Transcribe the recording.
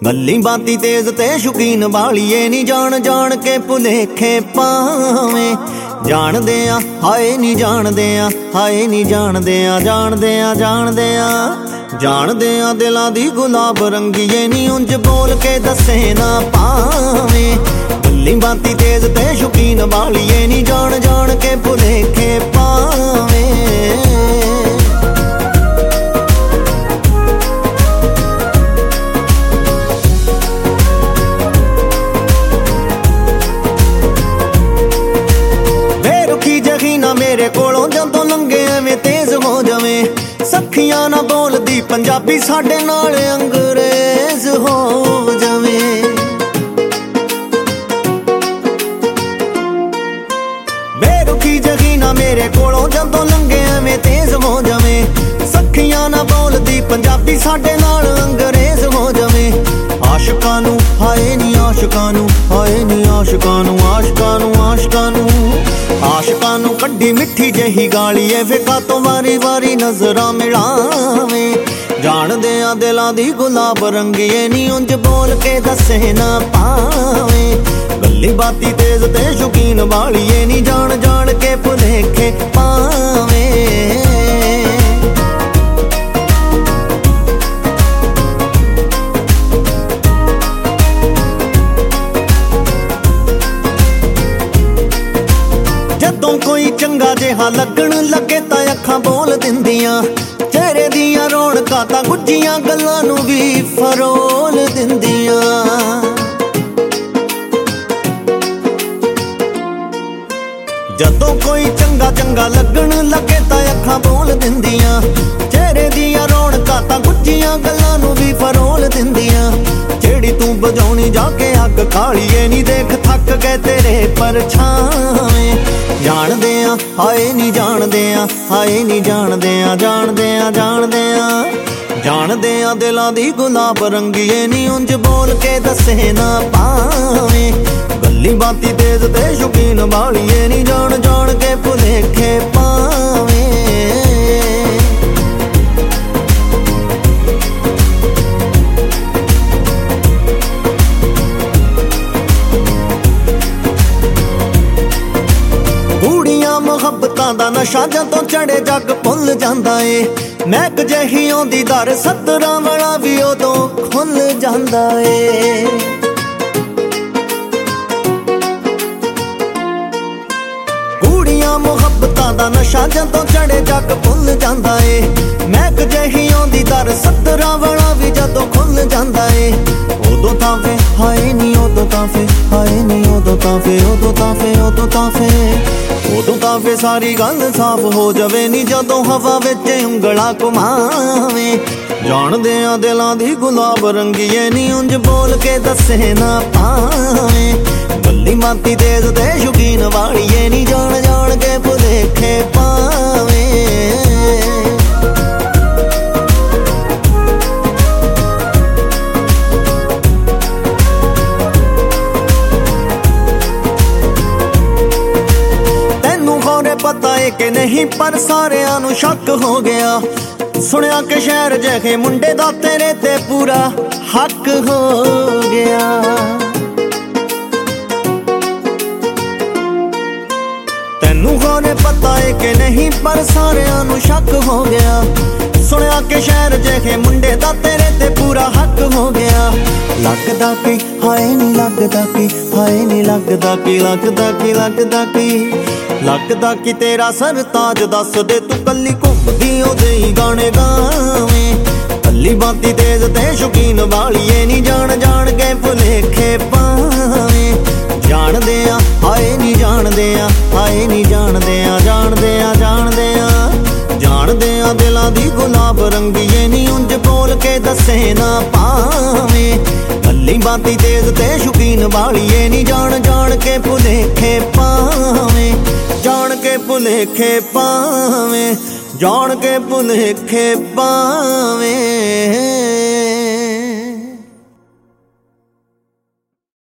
ਗੱਲੀ ਬਾਤੀ ਤੇਜ਼ ਤੇ ਸ਼ੌਕੀਨ ਵਾਲੀਏ ਨੀ ਜਾਣ ਜਾਣ ਕੇ ਭੁਲੇਖੇ ਪਾਵੇਂ ਜਾਣਦੇ ਆ ਹਾਏ ਨੀ ਜਾਣਦੇ ਆ ਹਾਏ ਨੀ ਜਾਣਦੇ ਆ ਜਾਣਦੇ ਆ ਜਾਣਦੇ ਆ ਜਾਣਦੇ ਆ ਦਿਲਾਂ ਦੀ ਗੁਲਾਬ ਰੰਗੀਏ ਨੀ ਉਂਝ ਬੋਲ ਕੇ ਦੱਸੇ ਨਾ ਪਾਵੇਂ ਗੱਲੀ ਬਾਤੀ ਤੇਜ਼ ਤੇ ਸ਼ੌਕੀਨ ਵਾਲੀਏ ਨੀ ਜਾਣ ਜਾਣ ਕੇ ਭੁਲੇਖੇ ਪਾਵੇਂ मेरे कोलों जदों लंघे एवें तेज हो जावें सखियां ना बोलदी पंजाबी साडे नाल अंग्रेज हो जावें बेरुखी जगी ना मेरे कोलों जदों लंघे एवें तेज हो जावें सखियां ना बोलदी पंजाबी साडे नाल अंग्रेज हो जावें आशिकां नूं हाए नी आशिकां नूं हाए नी आशिकां नूं आशिकां नूं आशिकां नूं आशिकां नूं कड्डी मिठी जही गालीए फिका तो वारी वारी नजरां मिलावें जाणदे आ दिलां दी गुलाब रंगीए नी उंज बोल के दस्से ना पावें गल्ली बाती तेज ते शौकीन वालीए नी जान जान के भुलेखे पावें कोई चंगा जिहा लगन लगे तां अखां बोल दिंदियां चेहरे दियां रौनकां तां गुज्जियां गल्लां नूं भी फरोल दिंदियां जदों कोई चंगा चंगा लगन लगे तां अखां बोल दिंदियां चेहरे दियां रौनकां तां गुज्जियां गल्लां नूं भी फरोल दिंदियां जेड़ी तू बजाउणी जाके अग कालीए नी देख थक गए तेरे परछावें जाणदे आ हाए नी जाणदे आ हाए नी जाणदे आ जाणदे आ जाणदे आ जाणदे आ दिलां दी गुलाब रंगीए नी उंज बोल के दस्से ना पावें गल्ली बाती तेज ते शौकीन वालीए नी जान जान के भुलेखे पावें मुहब्बतां दा नशा जदों चढ़े जग भुल जांदा ए महक जही आउंदी दर 17 वाला भी उदों खुल जांदा ए कूड़ियां मुहब्बतां दा नशा जदों चढ़े जग भुल जांदा ए महक जही आउंदी दर 17 वाला भी जदों खुल जांदा ए उदों तां वे हाए नी उदों तां फे हाए नी उदों तां फे उदों तां फे उदों तां फे उदों तां फे सारी गल साफ हो जावे नी जदों हवा विच उंगला घुमावें जाणदे आ दिलां दी गुलाब रंगीए नी उंज बोल के दस्से ना पावें गल्ली बाती तेज ते शौकीन वालीए नी जान जान के भुलेखे पावें पता है कि नहीं पर सारियां नूं शक हो गया सुनिया कि शहर जहे मुंडे दा तेरे ते पूरा हक हो गया तैनू होने पता है कि नहीं पर सारियां नूं शक हो गया सुनिया कि शहर जहे मुंडे दा तेरे ते पूरा हक हो गया लगदा कि हाए नी लगदा कि हाए नी लगदा कि लगदा कि लगदा कि लगदा कि तेरा सरताज दस दे तू कल्ली घुमदी ओदे ही गाने गावें कल्ली बाती तेज ते शौकीन वालीए नी जान जान के भुलेखे पावें जाणदे आ हाए नी जाणदे आ हाए नी जाणदे आ जाणदे आ जाणदे आ जाणदे आ दिलां दी गुलाब रंगीए नी उंज बोल के दस्से ना पावें गल्ली बाती तेज ते शौकीन वालीए नी जान जान के भुलेखे पावें जान के भुलेखे पावें जान के भुलेखे पावें।